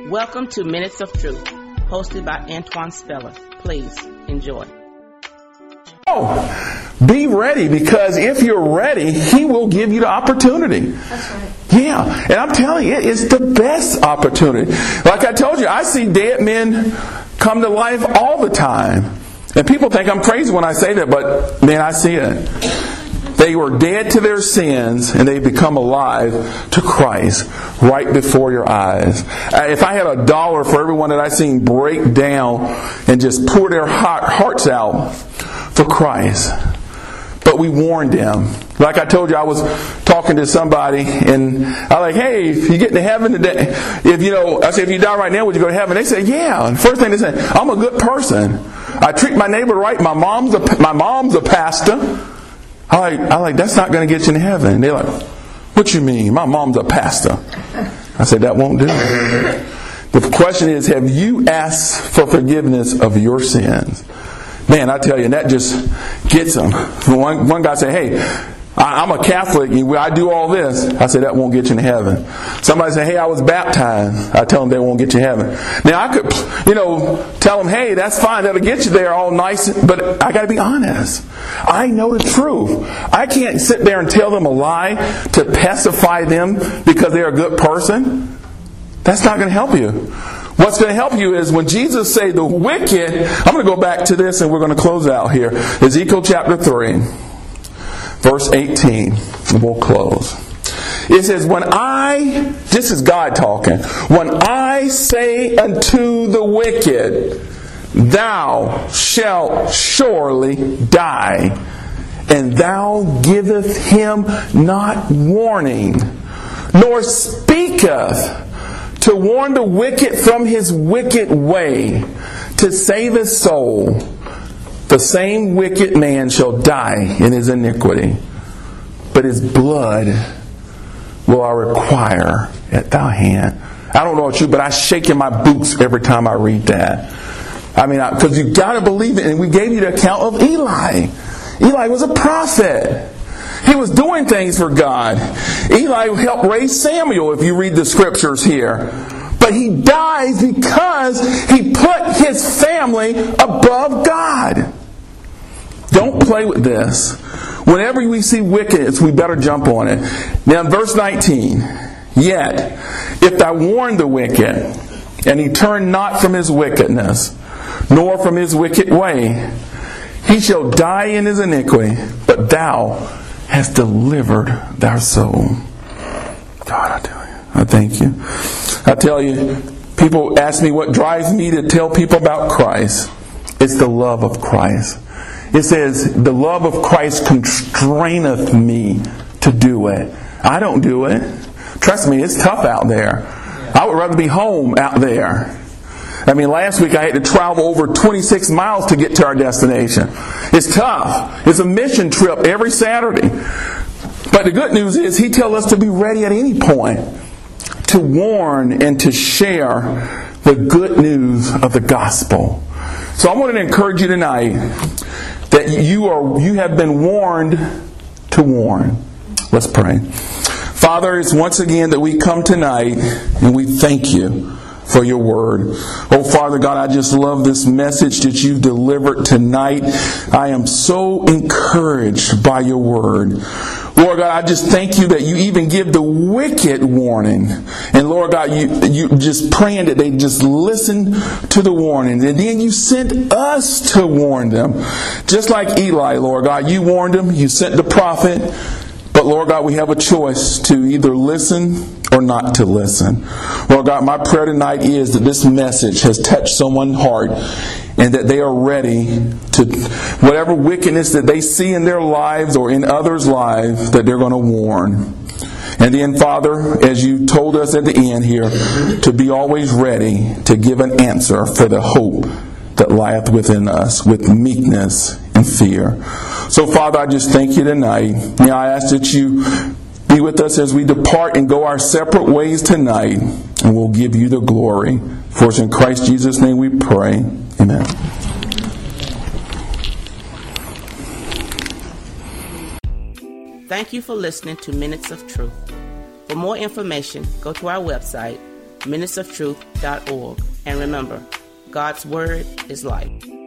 Welcome to Minutes of Truth, hosted by Antoine Speller. Please enjoy. Be ready, because if you're ready, He will give you the opportunity. That's right. Yeah, and I'm telling you, it's the best opportunity. Like I told you, I see dead men come to life all the time. And people think I'm crazy when I say that, but man, I see it. They were dead to their sins, and they become alive to Christ right before your eyes. If I had $1 for everyone that I seen break down and just pour their hearts out for Christ. But we warned them. Like I told you, I was talking to somebody, and I was like, hey, if you get to heaven today, I said, if you die right now, would you go to heaven? They said, yeah. And the first thing they said, I'm a good person. I treat my neighbor right. My mom's a pastor. I like, that's not going to get you in heaven. They're like, what you mean? My mom's a pastor. I said, that won't do it. The question is, have you asked for forgiveness of your sins? Man, I tell you, and that just gets them. One guy said, hey, I'm a Catholic, I do all this. I said, that won't get you in heaven. Somebody said, hey, I was baptized. I tell them they won't get you in heaven. Now, I could, tell them, hey, that's fine, that'll get you there all nice, but I got to be honest. I know the truth. I can't sit there and tell them a lie to pacify them because they're a good person. That's not going to help you. What's going to help you is when Jesus say the wicked, I'm going to go back to this and we're going to close out here. Ezekiel chapter 3. Verse 18, and we'll close. It says, this is God talking, when I say unto the wicked, thou shalt surely die, and thou giveth him not warning, nor speaketh to warn the wicked from his wicked way, to save his soul, the same wicked man shall die in his iniquity, but his blood will I require at thy hand. I don't know about you, but I shake in my boots every time I read that. I mean, because you got to believe it. And we gave you the account of Eli. Eli was a prophet. He was doing things for God. Eli helped raise Samuel, if you read the scriptures here. But he dies because he put his family above God. Don't play with this. Whenever we see wickedness, we better jump on it. Now in verse 19, yet, if thou warn the wicked, and he turn not from his wickedness, nor from his wicked way, he shall die in his iniquity, but thou hast delivered thy soul. God, I tell you, I thank you. I tell you, people ask me what drives me to tell people about Christ. It's the love of Christ. It says, the love of Christ constraineth me to do it. I don't do it. Trust me, it's tough out there. I would rather be home out there. I mean, last week I had to travel over 26 miles to get to our destination. It's tough. It's a mission trip every Saturday. But the good news is He tells us to be ready at any point to warn and to share the good news of the gospel. So I want to encourage you tonight that you have been warned to warn. Let's pray. Father, it's once again that we come tonight and we thank you for your word. Oh, Father God, I just love this message that you've delivered tonight. I am so encouraged by your word. Lord God, I just thank you that you even give the wicked warning. And Lord God, you just praying that they just listen to the warning. And then you sent us to warn them. Just like Eli, Lord God, you warned them. You sent the prophet. But Lord God, we have a choice to either listen or not to listen. Lord God, my prayer tonight is that this message has touched someone's heart and that they are ready to, whatever wickedness that they see in their lives or in others' lives, that they're going to warn. And then, Father, as you told us at the end here, to be always ready to give an answer for the hope that lieth within us with meekness and fear. So, Father, I just thank you tonight. Now I ask that you be with us as we depart and go our separate ways tonight, and we'll give you the glory. For it's in Christ Jesus' name we pray. Amen. Thank you for listening to Minutes of Truth. For more information, go to our website, ministersoftruth.org. And remember, God's Word is life.